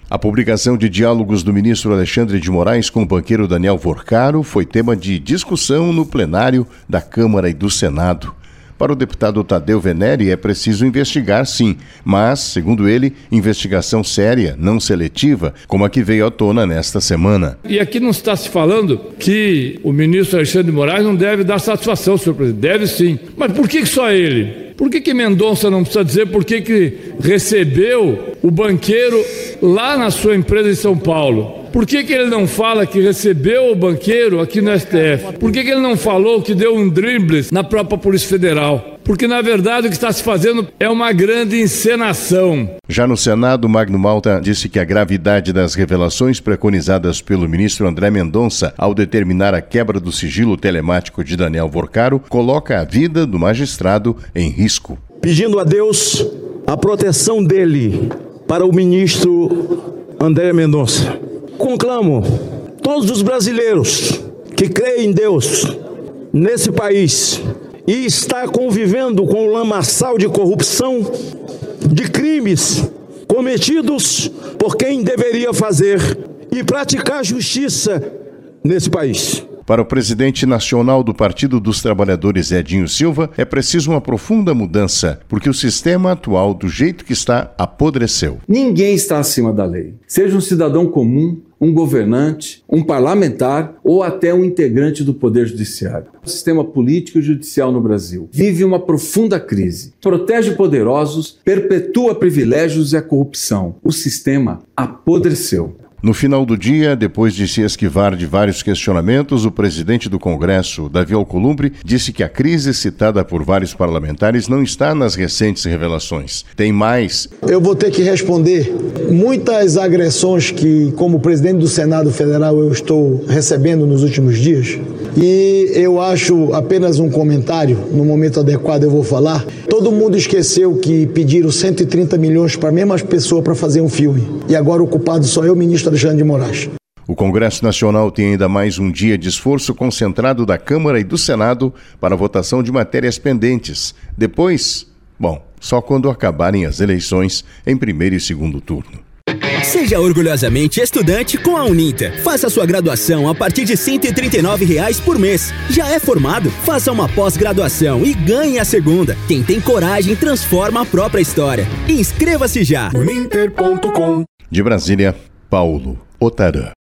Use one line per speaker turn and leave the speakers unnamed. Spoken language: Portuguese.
A publicação de diálogos do ministro Alexandre de Moraes com o banqueiro Daniel Vorcaro foi tema de discussão no plenário da Câmara e do Senado. Para o deputado Tadeu Venere, é preciso investigar, sim, mas, segundo ele, investigação séria, não seletiva, como a que veio à tona nesta semana.
E aqui não está se falando que o ministro Alexandre de Moraes não deve dar satisfação, senhor presidente. Deve sim. Mas por que só ele? Por que Mendonça não precisa dizer por que recebeu o banqueiro lá na sua empresa em São Paulo? Por que ele não fala que recebeu o banqueiro aqui no STF? Por que ele não falou que deu um dribles na própria Polícia Federal? Porque, na verdade, o que está se fazendo é uma grande encenação.
Já no Senado, Magno Malta disse que a gravidade das revelações preconizadas pelo ministro André Mendonça ao determinar a quebra do sigilo telemático de Daniel Vorcaro coloca a vida do magistrado em risco.
Pedindo a Deus a proteção dele para o ministro André Mendonça. Conclamo todos os brasileiros que creem em Deus nesse país e está convivendo com o lamaçal de corrupção, de crimes cometidos por quem deveria fazer e praticar justiça nesse país.
Para o presidente nacional do Partido dos Trabalhadores, Edinho Silva, é preciso uma profunda mudança, porque o sistema atual, do jeito que está, apodreceu.
Ninguém está acima da lei. Seja um cidadão comum, um governante, um parlamentar ou até um integrante do Poder Judiciário. O sistema político e judicial no Brasil vive uma profunda crise. Protege poderosos, perpetua privilégios e a corrupção. O sistema apodreceu.
No final do dia, depois de se esquivar de vários questionamentos, o presidente do Congresso, Davi Alcolumbre, disse que a crise citada por vários parlamentares não está nas recentes revelações. Tem mais.
Eu vou ter que responder muitas agressões que, como presidente do Senado Federal, eu estou recebendo nos últimos dias. E eu acho apenas um comentário, no momento adequado eu vou falar. Todo mundo esqueceu que pediram 130 milhões para a mesma pessoa para fazer um filme. E agora o culpado só é o ministro Alexandre de Moraes.
O Congresso Nacional tem ainda mais um dia de esforço concentrado da Câmara e do Senado para a votação de matérias pendentes. Depois, só quando acabarem as eleições em primeiro e segundo turno.
Seja orgulhosamente estudante com a Uninter. Faça sua graduação a partir de R$ 139 por mês. Já é formado? Faça uma pós-graduação e ganhe a segunda. Quem tem coragem transforma a própria história. Inscreva-se já.
Uninter.com. De Brasília, Paulo Otarã.